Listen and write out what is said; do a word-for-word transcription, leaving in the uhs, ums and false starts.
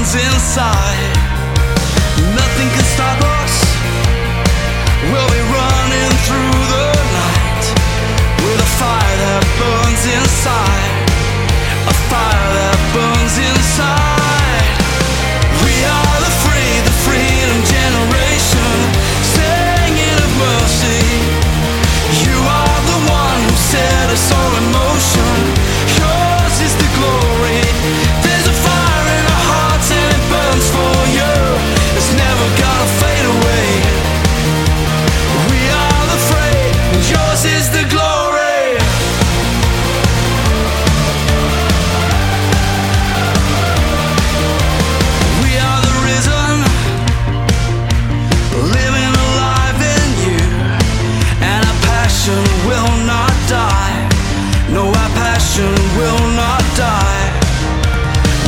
burns inside. Nothing can stop us. We'll be running through the night with a fire that burns inside.